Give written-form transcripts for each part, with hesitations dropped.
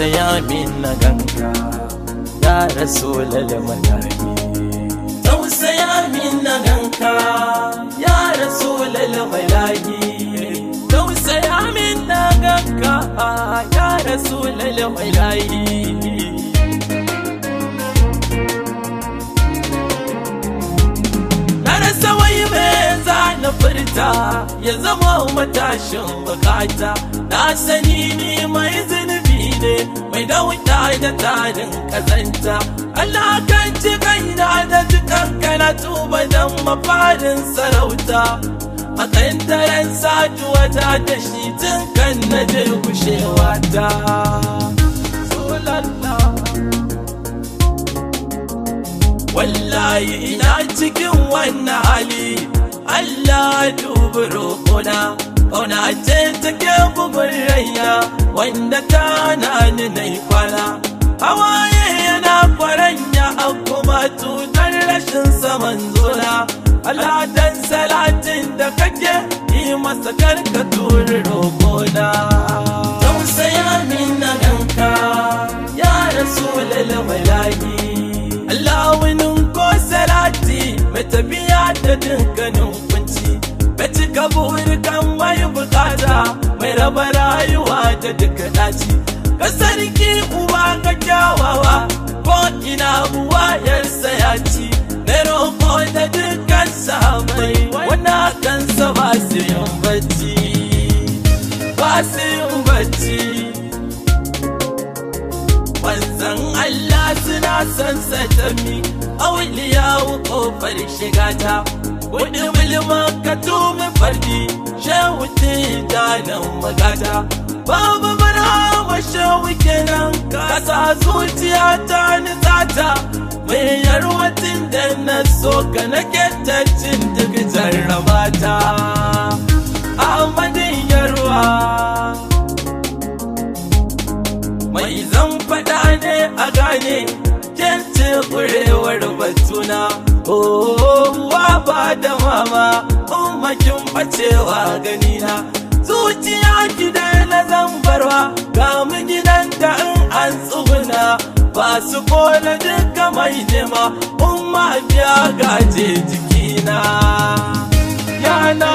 tausaya min na ganka ya rasulal malami tausaya min na ganka ya rasulal malami tausaya min na ganka ya rasulal malami na furta ya zama matashin bukata na sani ni mai zunubi ne mai dauda da tarin kazanta Allah kan ci kaina da dukan kana tuba dan mafarin sarauta a kan daren saduwa ta da shi tun kan na je kushewa ta wallahi ina cikin wannan hali Allah dubi roƙona ƙauna ce take bugun raina wanda ta ni na kwana hawaye yana kwaranya a kuma tutar rashin saman zona Allah dan salatin da kake yi masa karka turi roƙona tausaya min na ganka ya rasulal malaki Allah winin ko salati mai tafiya da dukkanin kunci mai cika burikan mai bukata mai raba rayuwa da duka daci ka sarki uba ka kyawawa ko ina buwayarsa ya ci na roƙo da dukkan sahabai wannan kansa ba su yin bacci ba su yin bacci wanzan Allah suna son satami auliya kofar shigata wani mulman ka tumi fardi shehu tijanin magata babu marhaba shehu kenan kasa zuciya ta nitsata mai yarwatin da na so ka na kentacin duk jarrabata Ahmadin yarwa mai zan fada ne a gane kence kurewar batuna wa ba da mama umakin bacewa ganina zuciya gida na zambarwa ga mu gidan da in an tsuguna ba su kola duka mai nema umma biya gaje jikina ya na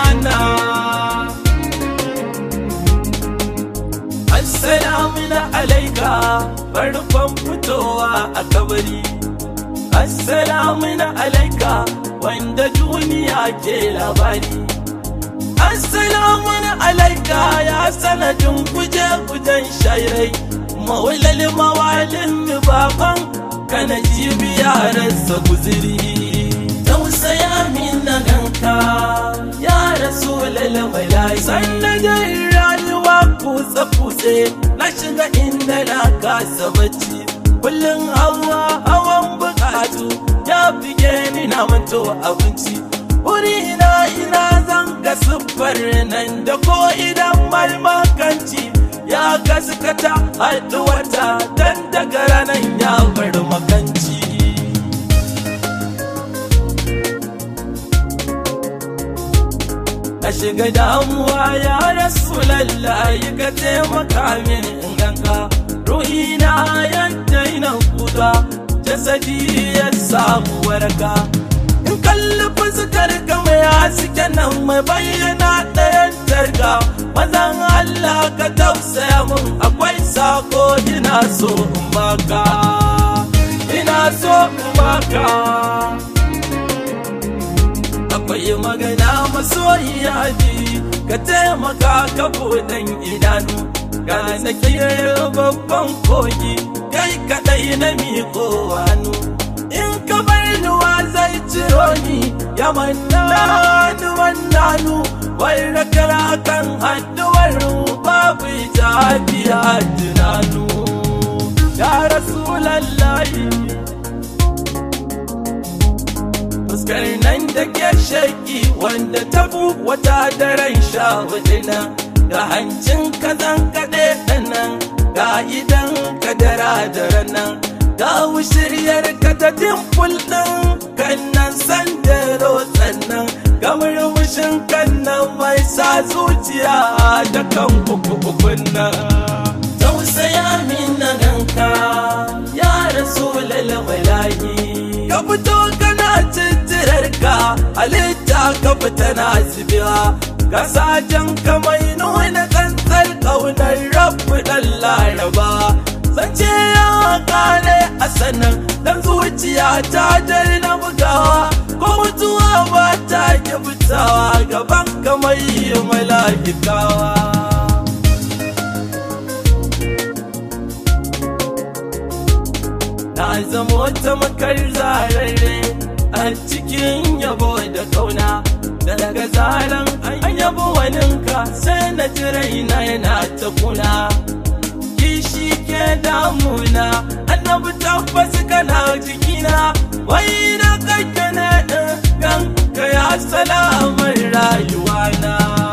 assalamu alaika farkon fitowa a kabari assalamu alaika wanda duniya ke labari assalamu alaika ya sanadin guje-gujen shairai mawalal mawalin baban kana jibiyararsa guziri tausaya min na ganka ya rasulal malai sannan rayuwa kutse na shiga inda na kasa bacci kullum hawan bukatu ya fige ni na manto abinci wuri ina zanga siffar nan da ko idan malmakanci ya gaskata haɗuwata dan daga ranar ya bar makanci ka shiga damuwa ya rasulallahi ka taimaka min in ganka ruhina yadda ina kuka jasadi ya samu waraka in kalli fuskar ka mai haske nan mai bayyana ɗayan targa mazan Allah ka tausaya min akwai sako ina so in baka akwai magana masoyiya ji ka taimaka ka buɗan idanu ga na kiyar babban kogi kai kaɗai na miƙo hannu in ka bar nuwa zai ciro ni ya mannanu wai rakara kan addu'ar babu jabiya tunanu ya rasulallahi fuskar nan da ke shaƙi wanda tabu wata daren sha hudina ga hancin kazan kaɗe ɗanan ga idan kadara da ranan ga wushiriyar ka ta dimful ɗin kannan sandero sannan ga murmushin kannan mai sa zuciya da kan kuku nan tausaya min tana zubewa kasajen kamar nuna tsantsar ƙaunar rabu ɗan laraba zance ya kare a sanar dan zuciya ta na bugawa ko mutuwa ba ta ki fitawa gaban kamar mala'ikawa na zama wata makar zararre a cikin yabo da kauna daga zaran an yabo waninka sai na ji raina yana ta kuna kishi ke damuna annabi tabbas kana jikina wai na kake na ganka ya salamar rayuwana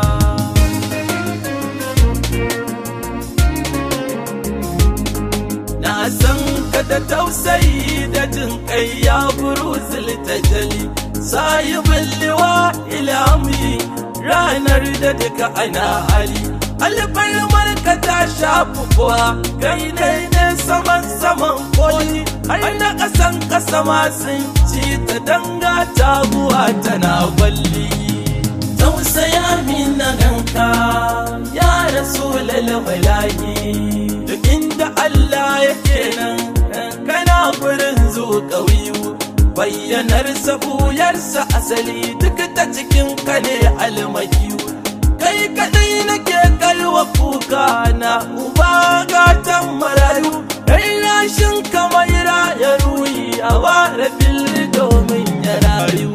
na san ka da tausayi da jin kai ya buruzul tajali sahibul liwa ilami ranar da duka ana hali alfarmar ka ta shafi kuwa kai ne saman koli har na ƙasa ma sun ci ta danga taguwa tana gwalli tausaya min na ganka ya rasulal walayi duk inda Allah yake nan kana gurin zo ƙauyu bayyanar sabuyarsa asali duk ta cikin ka ne almakiyu kai kadai nake kalwa kuka na uba gatan marayu kai rashin kamar ya ruyi a ware fili domin ya rayu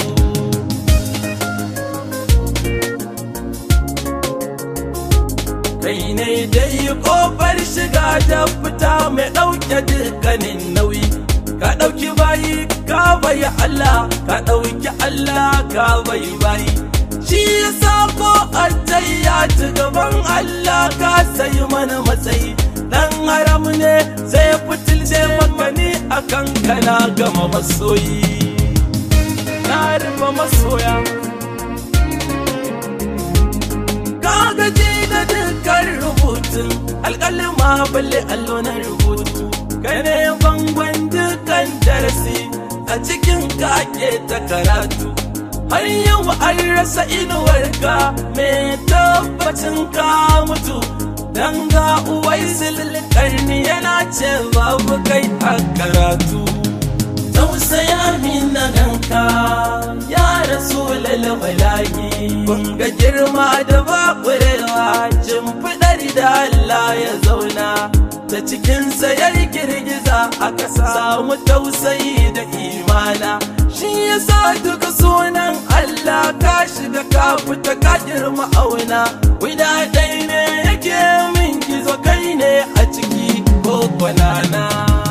kai ne dai kofar shiga da fita mai ɗauke dukkanin nauyi ka ɗauki bayi ka bai Allah ka ɗauki Allah ka bai bayi shi yasa ko ya ci gaban Allah ka sayi mana matsayi dan haram ne sai fitilce makani akan kana gama masoyi na rufe masoya ka gaji da dukkan rubutun alƙalima balle allo na rubutu kai ne bangon dukkan darasi a cikin kake ta karatu har yau an rasa inuwarka mai tabbacin ka mutu dan ga uwai karni yana ce babu kai a karatu tausaya min na ganka ya rasulal walayi kun ga girma da bakurewa jimfidar da Allah ya zauna ta cikinsa ya girgiza aka samu tausayi da imana shi yasa duka sunan Allah ka shiga ka fita ka girma auna guda ɗai ne yake min gizo kai ne a ciki ko kwanana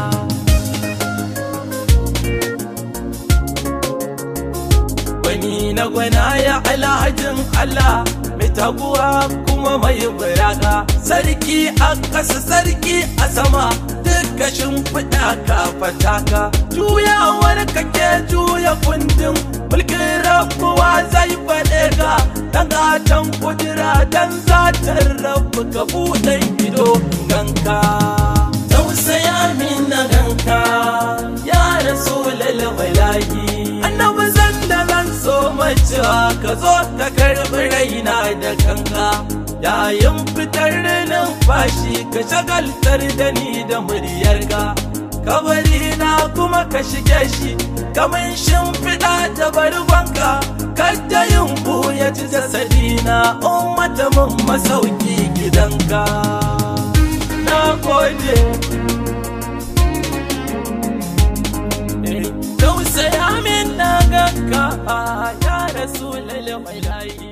wani na gwana ya alhajin Allah mai taguwa kuma mai baraka sarki a ƙasa sarki a sama duka shimfiɗa ka fataka juyawar kake juya kundin mulkin rabuwa zai faɗe ka dan gatan kudura dan zatar rabu ka buɗe ido ganka tausaya min na ganka ya rasulal walayi annabi zan da zan so macewa ka zo ka karɓi raina da kanka yayin fitar numfashi ka shagaltar da ni da muryarka kabari na kuma ka shige shi kamar shimfiɗa da bargonka kadda yin buya ci jasadina ummata mun masauki gidanka na gode tausaya min na ganka ya rasulal walayi